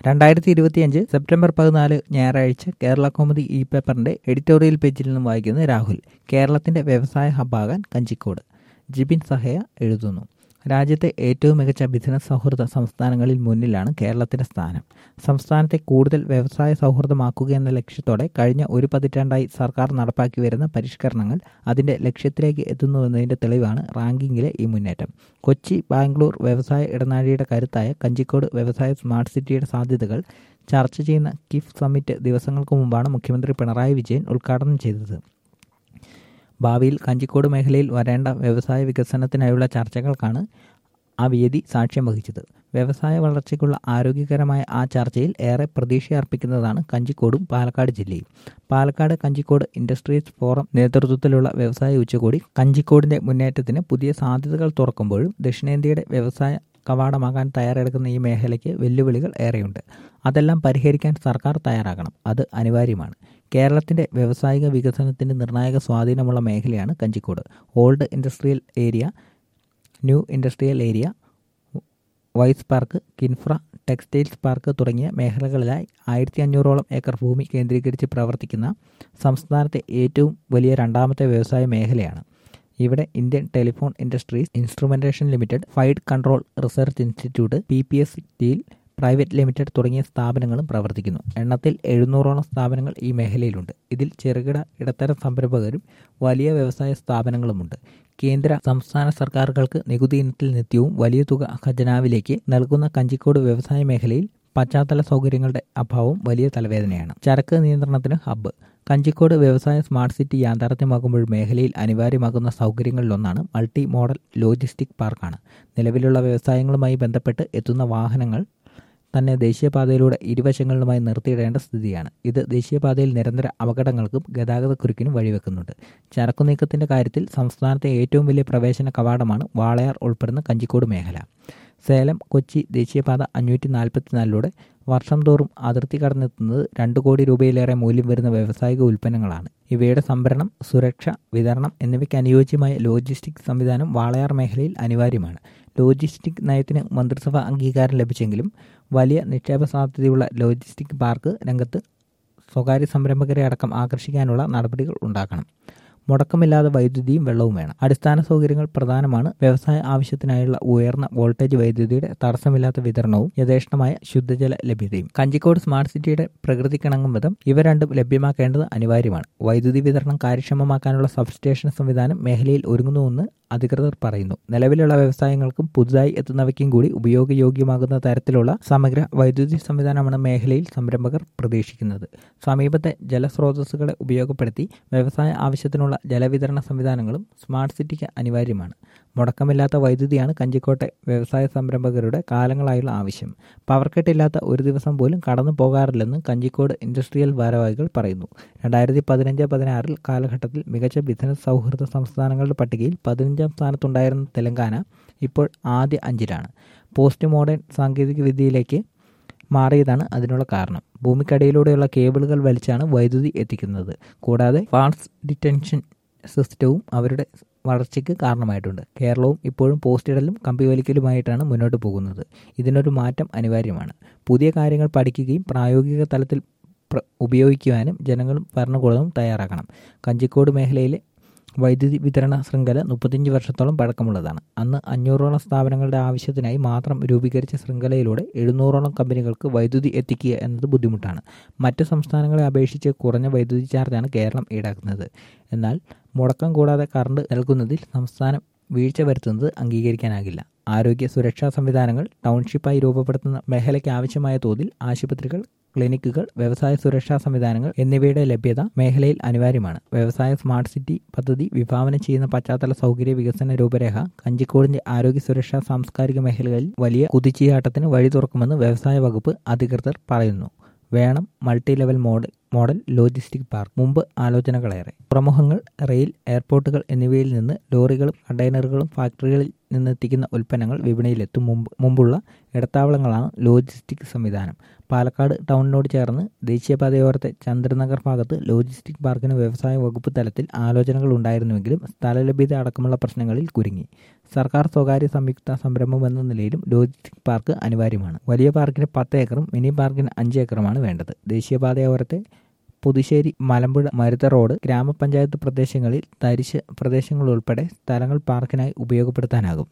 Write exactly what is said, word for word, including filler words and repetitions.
രണ്ടായിരത്തി ഇരുപത്തിയഞ്ച് സെപ്റ്റംബർ പതിനാല് ഞായറാഴ്ച കേരള കൗമുദി ഇ പേപ്പറിന്റെ എഡിറ്റോറിയൽ പേജിൽ നിന്നും വായിക്കുന്നത് രാഹുൽ. കേരളത്തിന്റെ വ്യവസായ ഹബ്ബാകാൻ കഞ്ചിക്കോട്. ജിബിൻ സഹയ എഴുതുന്നു. രാജ്യത്തെ ഏറ്റവും മികച്ച ബിസിനസ് സൗഹൃദ സംസ്ഥാനങ്ങളിൽ മുന്നിലാണ് കേരളത്തിന്റെ സ്ഥാനം. സംസ്ഥാനത്തെ കൂടുതൽ വ്യവസായ സൗഹൃദമാക്കുകയെന്ന ലക്ഷ്യത്തോടെ കഴിഞ്ഞ ഒരു പതിറ്റാണ്ടായി സർക്കാർ നടപ്പാക്കി വരുന്ന പരിഷ്കരണങ്ങൾ അതിന്റെ ലക്ഷ്യത്തിലേക്ക് എത്തുന്നുവെന്നതിന്റെ തെളിവാണ് റാങ്കിങ്ങിലെ ഈ മുന്നേറ്റം. കൊച്ചി ബാംഗ്ലൂർ വ്യവസായ ഇടനാഴിയുടെ കരുത്തായ കഞ്ചിക്കോട് വ്യവസായ സ്മാർട്ട് സിറ്റിയുടെ സാധ്യതകൾ ചർച്ച ചെയ്യുന്ന കിഫ് സമ്മിറ്റ് ദിവസങ്ങൾക്ക് മുമ്പാണ് മുഖ്യമന്ത്രി പിണറായി വിജയൻ ഉദ്ഘാടനം ചെയ്തത്. ഭാവിയിൽ കഞ്ചിക്കോട് മേഖലയിൽ വരേണ്ട വ്യവസായ വികസനത്തിനായുള്ള ചർച്ചകൾക്കാണ് ആ വേദി സാക്ഷ്യം വഹിച്ചത്. വ്യവസായ വളർച്ചയ്ക്കുള്ള ആരോഗ്യകരമായ ആ ചർച്ചയിൽ ഏറെ പ്രതീക്ഷയർപ്പിക്കുന്നതാണ് കഞ്ചിക്കോടും പാലക്കാട് ജില്ലയും. പാലക്കാട് കഞ്ചിക്കോട് ഇൻഡസ്ട്രീസ് ഫോറം നേതൃത്വത്തിലുള്ള വ്യവസായ ഉച്ചകോടി കഞ്ചിക്കോടിന്റെ മുന്നേറ്റത്തിന് പുതിയ സാധ്യതകൾ തുറക്കുമ്പോഴും ദക്ഷിണേന്ത്യയുടെ വ്യവസായ കവാടമാകാൻ തയ്യാറെടുക്കുന്ന ഈ മേഖലയ്ക്ക് വെല്ലുവിളികൾ ഏറെയുണ്ട്. അതെല്ലാം പരിഹരിക്കാൻ സർക്കാർ തയ്യാറാകണം. അത് അനിവാര്യമാണ്. കേരളത്തിന്റെ വ്യാവസായിക വികസനത്തിന്റെ നിർണായക സ്വാധീനമുള്ള മേഖലയാണ് Kanjikode. Old industrial area, new industrial area, wise park, Kinfra, textiles park തുടങ്ങിയ മേഖലകളിലായി ആയിരത്തി അഞ്ഞൂറോളം ഏക്കർ ഭൂമി കേന്ദ്രീകരിച്ച് പ്രവർത്തിക്കുന്ന സംസ്ഥാനത്തെ ഏറ്റവും വലിയ രണ്ടാമത്തെ വ്യവസായ മേഖലയാണ്. ഇവിടെ Indian telephone industries instrumentation limited, fluid control research institute, P P S steel private limited തുടങ്ങിയ സ്ഥാപനങ്ങളും പ്രവർത്തിക്കുന്നു. എണ്ണത്തിൽ എഴുന്നൂറോളം സ്ഥാപനങ്ങൾ ഈ മേഖലയിലുണ്ട്. ഇതിൽ ചെറുകിട ഇടത്തരം സംരംഭകരും വലിയ വ്യവസായ സ്ഥാപനങ്ങളുമുണ്ട്. കേന്ദ്ര സംസ്ഥാന സർക്കാരുകൾക്ക് നികുതി ഇനത്തിൽ നിത്യവും വലിയ തുക ഖജനാവിലേക്ക് നൽകുന്ന കഞ്ചിക്കോട് വ്യവസായ മേഖലയിൽ പശ്ചാത്തല സൗകര്യങ്ങളുടെ അഭാവം വലിയ തലവേദനയാണ്. ചരക്ക് നിയന്ത്രണത്തിന് ഹബ്ബ്. കഞ്ചിക്കോട് വ്യവസായ സ്മാർട്ട് സിറ്റി യാഥാർത്ഥ്യമാകുമ്പോൾ മേഖലയിൽ അനിവാര്യമാകുന്ന സൗകര്യങ്ങളിലൊന്നാണ് മൾട്ടി മോഡൽ ലോജിസ്റ്റിക് പാർക്കാണ്. നിലവിലുള്ള വ്യവസായങ്ങളുമായി ബന്ധപ്പെട്ട് എത്തുന്ന വാഹനങ്ങൾ തന്നെ ദേശീയപാതയിലൂടെ ഇരുവശങ്ങളിലുമായി നിർത്തിയിടേണ്ട സ്ഥിതിയാണ്. ഇത് ദേശീയപാതയിൽ നിരന്തര അപകടങ്ങൾക്കും ഗതാഗതക്കുരുക്കിനും വഴിവെക്കുന്നുണ്ട്. ചരക്കുനീക്കത്തിന്റെ കാര്യത്തിൽ സംസ്ഥാനത്തെ ഏറ്റവും വലിയ പ്രവേശന കവാടമാണ് വാളയാർ ഉൾപ്പെടുന്ന കഞ്ചിക്കോട് മേഖല. സേലം കൊച്ചി ദേശീയപാത അഞ്ഞൂറ്റി നാൽപ്പത്തിനാലിലൂടെ വർഷം തോറും അതിർത്തി കടന്നെത്തുന്നത് രണ്ടു കോടി രൂപയിലേറെ മൂല്യം വരുന്ന വ്യാവസായിക ഉൽപ്പന്നങ്ങളാണ്. ഇവയുടെ സംഭരണം, സുരക്ഷ, വിതരണം എന്നിവയ്ക്ക് അനുയോജ്യമായ ലോജിസ്റ്റിക് സംവിധാനം വാളയാർ മേഖലയിൽ അനിവാര്യമാണ്. ലോജിസ്റ്റിക് നയത്തിന് മന്ത്രിസഭ അംഗീകാരം ലഭിച്ചെങ്കിലും വലിയ നിക്ഷേപ സാധ്യതയുള്ള ലോജിസ്റ്റിക് പാർക്ക് രംഗത്ത് സ്വകാര്യ സംരംഭകരെ അടക്കം ആകർഷിക്കാനുള്ള നടപടികൾ ഉണ്ടാക്കണം. മുടക്കമില്ലാതെ വൈദ്യുതിയും വെള്ളവും വേണം. അടിസ്ഥാന സൗകര്യങ്ങൾ പ്രധാനമാണ്. വ്യവസായ ആവശ്യത്തിനായുള്ള ഉയർന്ന വോൾട്ടേജ് വൈദ്യുതിയുടെ തടസ്സമില്ലാത്ത വിതരണവും യഥേഷ്ടമായ ശുദ്ധജല ലഭ്യതയും. കഞ്ചിക്കോട് സ്മാർട്ട് സിറ്റിയുടെ പ്രകൃതിക്കിണങ്ങും വിധം ഇവ രണ്ടും ലഭ്യമാക്കേണ്ടത് അനിവാര്യമാണ്. വൈദ്യുതി വിതരണം കാര്യക്ഷമമാക്കാനുള്ള സബ്സ്റ്റേഷൻ സംവിധാനം മേഖലയിൽ ഒരുങ്ങുന്നുവെന്ന് അധികൃതർ പറയുന്നു. നിലവിലുള്ള വ്യവസായങ്ങൾക്കും പുതുതായി എത്തുന്നവയ്ക്കും കൂടി ഉപയോഗയോഗ്യമാകുന്ന തരത്തിലുള്ള സമഗ്ര വൈദ്യുതി സംവിധാനമാണ് മേഖലയിൽ സംരംഭകർ പ്രതീക്ഷിക്കുന്നത്. സമീപത്തെ ജലസ്രോതസ്സുകളെ ഉപയോഗപ്പെടുത്തി വ്യവസായ ആവശ്യത്തിനുള്ള ജലവിതരണ സംവിധാനങ്ങളും സ്മാർട്ട് സിറ്റിക്ക് അനിവാര്യമാണ്. മുടക്കമില്ലാത്ത വൈദ്യുതിയാണ് കഞ്ചിക്കോട്ടെ വ്യവസായ സംരംഭകരുടെ കാലങ്ങളായുള്ള ആവശ്യം. പവർക്കെട്ടില്ലാത്ത ഒരു ദിവസം പോലും കടന്നു പോകാറില്ലെന്ന് കഞ്ചിക്കോട് ഇൻഡസ്ട്രിയൽ ഭാരവാഹികൾ പറയുന്നു. രണ്ടായിരത്തി പതിനഞ്ച് പതിനാറിൽ കാലഘട്ടത്തിൽ മികച്ച ബിസിനസ് സൗഹൃദ സംസ്ഥാനങ്ങളുടെ പട്ടികയിൽ പതിനഞ്ചാം സ്ഥാനത്തുണ്ടായിരുന്ന തെലങ്കാന ഇപ്പോൾ ആദ്യ അഞ്ചിലാണ്. പോസ്റ്റ് മോഡേൺ സാങ്കേതിക വിദ്യയിലേക്ക് മാറിയതാണ് അതിനുള്ള കാരണം. ഭൂമിക്കടിയിലൂടെയുള്ള കേബിളുകൾ വലിച്ചാണ് വൈദ്യുതി എത്തിക്കുന്നത്. കൂടാതെ ഫാൾസ് ഡിറ്റൻഷൻ സിസ്റ്റവും അവരുടെ വളർച്ചയ്ക്ക് കാരണമായിട്ടുണ്ട്. കേരളവും ഇപ്പോഴും പോസ്റ്റിടലും കമ്പിവലിക്കലുമായിട്ടാണ് മുന്നോട്ട് പോകുന്നത്. ഇതിനൊരു മാറ്റം അനിവാര്യമാണ്. പുതിയ കാര്യങ്ങൾ പഠിക്കുകയും പ്രായോഗിക തലത്തിൽ ഉപയോഗിക്കുവാനും ജനങ്ങളും ഭരണകൂടവും തയ്യാറാകണം. കഞ്ചിക്കോട് മേഖലയിലെ വൈദ്യുതി വിതരണ ശൃംഖല മുപ്പത്തിയഞ്ച് വർഷത്തോളം പഴക്കമുള്ളതാണ്. അന്ന് അഞ്ഞൂറോളം സ്ഥാപനങ്ങളുടെ ആവശ്യത്തിനായി മാത്രം രൂപീകരിച്ച ശൃംഖലയിലൂടെ എഴുന്നൂറോളം കമ്പനികൾക്ക് വൈദ്യുതി എത്തിക്കുക എന്നത് ബുദ്ധിമുട്ടാണ്. മറ്റ് സംസ്ഥാനങ്ങളെ അപേക്ഷിച്ച് കുറഞ്ഞ വൈദ്യുതി ചാർജാണ് കേരളം ഈടാക്കുന്നത്. എന്നാൽ മുടക്കം കൂടാതെ കറണ്ട് നൽകുന്നതിൽ സംസ്ഥാനം വീഴ്ച വരുത്തുന്നത് അംഗീകരിക്കാനാകില്ല. ആരോഗ്യ സുരക്ഷാ സംവിധാനങ്ങൾ ടൗൺഷിപ്പായി രൂപപ്പെടുത്തുന്ന മേഖലയ്ക്ക് ആവശ്യമായ തോതിൽ ആശുപത്രികൾ, ക്ലിനിക്കുകൾ, വ്യവസായ സുരക്ഷാ സംവിധാനങ്ങൾ എന്നിവയുടെ ലഭ്യത മേഖലയിൽ അനിവാര്യമാണ്. വ്യവസായ സ്മാർട്ട് സിറ്റി പദ്ധതി വിഭാവനം ചെയ്യുന്ന പശ്ചാത്തല സൗകര്യ വികസന രൂപരേഖ കഞ്ചിക്കോടിന്റെ ആരോഗ്യ സുരക്ഷാ സാംസ്കാരിക മേഖലകളിൽ വലിയ കുതിച്ചുചാട്ടത്തിന് വഴി തുറക്കുമെന്ന് വ്യവസായ വകുപ്പ് അധികൃതർ പറയുന്നു. വേണം multi level model model logistic park. മുമ്പ് ആലോചനകളേറെ. തുറമുഖങ്ങൾ, റെയിൽ, എയർപോർട്ടുകൾ എന്നിവയിൽ നിന്ന് ലോറികളും കണ്ടെയ്നറുകളും ഫാക്ടറികളിൽ നിന്നെത്തിക്കുന്ന ഉൽപ്പന്നങ്ങൾ വിപണിയിലെത്തും മുമ്പ് മുമ്പുള്ള ഇടത്താവളങ്ങളാണ് ലോജിസ്റ്റിക് സംവിധാനം. പാലക്കാട് ടൗണിനോട് ചേർന്ന് ദേശീയപാതയോരത്തെ ചന്ദ്രനഗർ ഭാഗത്ത് ലോജിസ്റ്റിക് പാർക്കിന് വ്യവസായ വകുപ്പ് തലത്തിൽ ആലോചനകൾ ഉണ്ടായിരുന്നുവെങ്കിലും സ്ഥലലഭ്യത അടക്കമുള്ള പ്രശ്നങ്ങളിൽ കുരുങ്ങി. സർക്കാർ സ്വകാര്യ സംയുക്ത സംരംഭം എന്ന നിലയിലും ലോജിസ്റ്റിക് പാർക്ക് അനിവാര്യമാണ്. വലിയ പാർക്കിന് പത്ത് ഏക്കറും മിനി പാർക്കിന് അഞ്ച് ഏക്കറുമാണ് വേണ്ടത്. ദേശീയപാതയോരത്തെ പുതുശ്ശേരി, മലമ്പുഴ, മരുത റോഡ്, ഗ്രാമപഞ്ചായത്ത് പ്രദേശങ്ങളിൽ തരിശ് പ്രദേശങ്ങളുൾപ്പെടെ സ്ഥലങ്ങൾ പാർക്കിനായി ഉപയോഗപ്പെടുത്താനാകും.